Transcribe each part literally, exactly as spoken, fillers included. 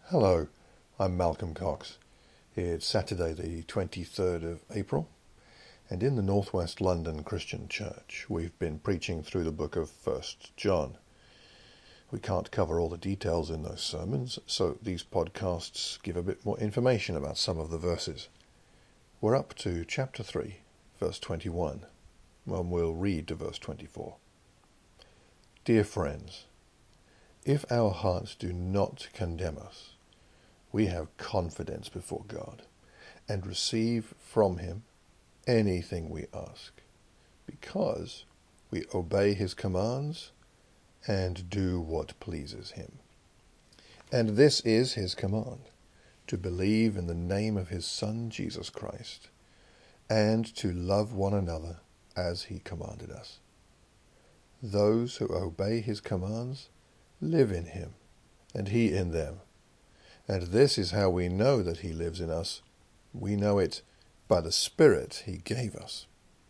Hello, I'm Malcolm Cox. It's Saturday the twenty-third of April, and in the Northwest London Christian Church we've been preaching through the book of First John. We can't cover all the details in those sermons, so these podcasts give a bit more information about some of the verses. We're up to chapter three, verse twenty-one, and we'll read to verse twenty-four. Dear friends, if our hearts do not condemn us, we have confidence before God, and receive from him anything we ask, because we obey his commands and do what pleases him. And this is his command, to believe in the name of his Son Jesus Christ, and to love one another as he commanded us. Those who obey his commands live in him, and he in them. And this is how we know that he lives in us. We know it by the Spirit he gave us.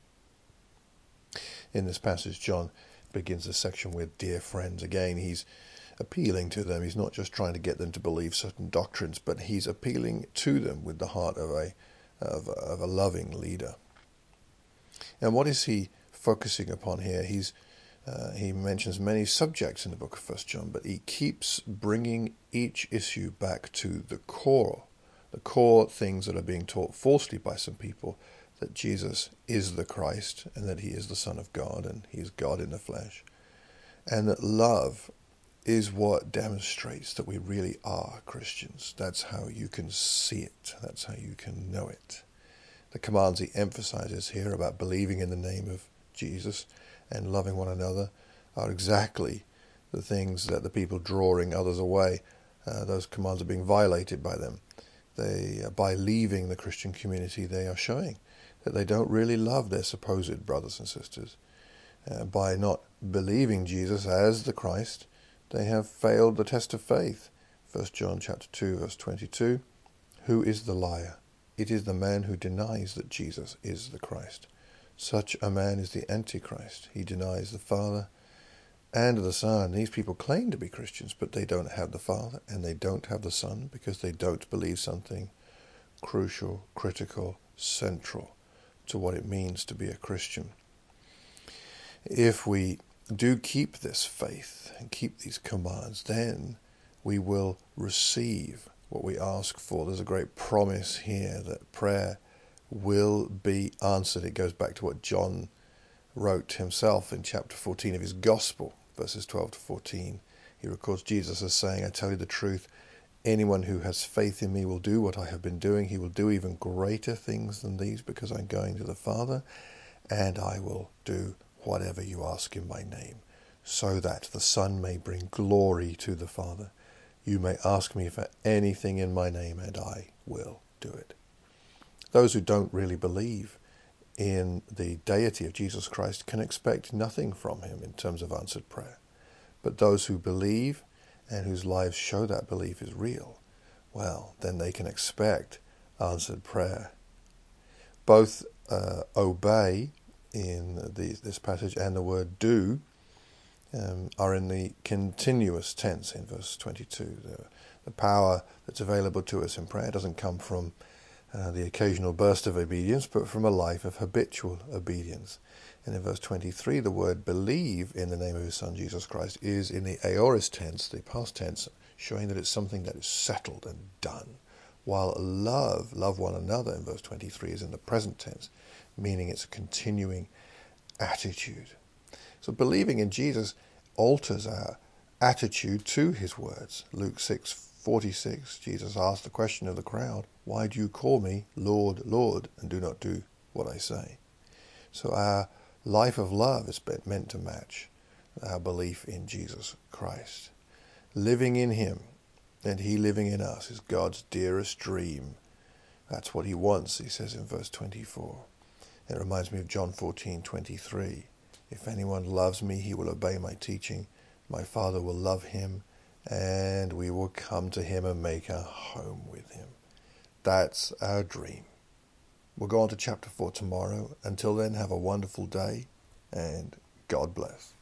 In this passage, John begins the section with dear friends. Again, he's appealing to them. He's not just trying to get them to believe certain doctrines, but he's appealing to them with the heart of a, of a, of a loving leader. And what is he focusing upon here? He's Uh, he mentions many subjects in the book of First John, but he keeps bringing each issue back to the core, the core things that are being taught falsely by some people, that Jesus is the Christ and that he is the Son of God and he is God in the flesh, and that love is what demonstrates that we really are Christians. That's how you can see it. That's how you can know it. The commands he emphasizes here about believing in the name of Jesus and loving one another are exactly the things that the people drawing others away, uh, those commands are being violated by them. They, uh, by leaving the Christian community, they are showing that they don't really love their supposed brothers and sisters. Uh, by not believing Jesus as the Christ, they have failed the test of faith. First John chapter two, verse twenty-two, who is the liar? It is the man who denies that Jesus is the Christ. Such a man is the Antichrist. He denies the Father and the Son. These people claim to be Christians, but they don't have the Father and they don't have the Son because they don't believe something crucial, critical, central to what it means to be a Christian. If we do keep this faith and keep these commands, then we will receive what we ask for. There's a great promise here that prayer will be answered. It goes back to what John wrote himself in chapter fourteen of his Gospel, verses twelve to fourteen. He records Jesus as saying, I tell you the truth, anyone who has faith in me will do what I have been doing. He will do even greater things than these because I'm going to the Father, and I will do whatever you ask in my name, so that the Son may bring glory to the Father. You may ask me for anything in my name, and I will do it. Those who don't really believe in the deity of Jesus Christ can expect nothing from him in terms of answered prayer. But those who believe and whose lives show that belief is real, well, then they can expect answered prayer. Both uh, obey in the, this passage and the word do um, are in the continuous tense in verse twenty-two. The, the power that's available to us in prayer doesn't come from Uh, the occasional burst of obedience, but from a life of habitual obedience. And in verse twenty-three, the word believe in the name of his Son Jesus Christ is in the aorist tense, the past tense, showing that it's something that is settled and done. While love, love one another in verse twenty-three is in the present tense, meaning it's a continuing attitude. So believing in Jesus alters our attitude to his words. Luke six forty-six, Jesus asked the question of the crowd, why do you call me Lord, Lord, and do not do what I say? So our life of love is meant to match our belief in Jesus Christ. Living in him and he living in us is God's dearest dream. That's what he wants, he says in verse twenty-four. It reminds me of John fourteen twenty-three. If anyone loves me, he will obey my teaching. My Father will love him, and we will come to him and make our home with him. That's our dream. We'll go on to chapter four tomorrow. Until then, have a wonderful day, and God bless.